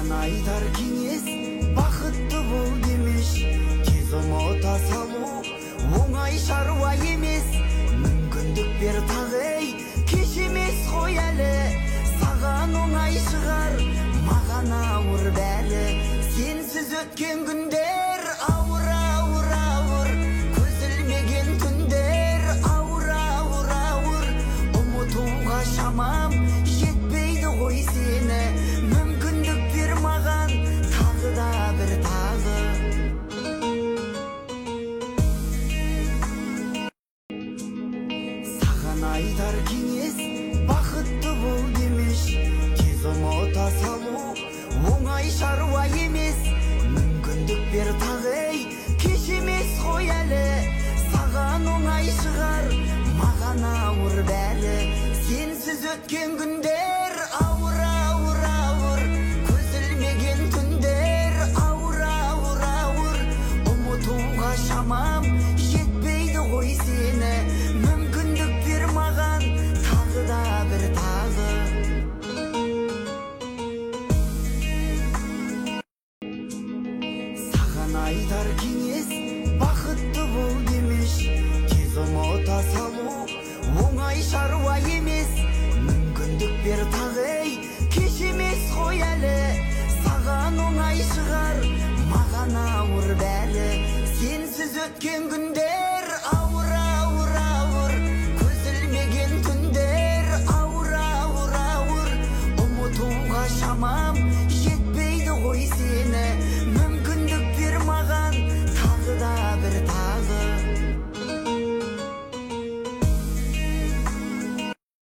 Саған айтар кеңес бақытты бол демеш, тез ұмыта салу оңай шаруа емес. Мүмкіндік бер тағы, кеш емес қой әлі. Саған оңай шығар, маған ауыр бәрі. Сенсіз өткен күндер ауыр, ауыр, ауыр. Көз ілмеген түндер ауыр, ауыр, ауыр. Ұмытуға шамам жетпейді ғой сені. Мүмкіндік бер маған тағы да бір тағы. Саған айтар кеңес бақытты бол демеш, тез ұмыта салу оңай шаруа емес. Мүмкіндік бер тағы, кеш емес қой әлі. Саған оңай шығар, маған ауыр бәрі. Сенсіз өткен күндер ауыр, ауыр, ауыр. Көз ілмеген түндер ауыр, ауыр, ауыр. Ұмытуға шамам жетпейді ғой сені. Мүмкіндік бер маған тағы да бір тағы. Саған айтар кеңес бақытты бол демеш, тез ұмыта салу оңай шаруа емес. Мүмкіндік бер тағы, кеш емес қой әлі. Саған оңай шығар, маған ауыр бәрі. Сенсіз өткен күндер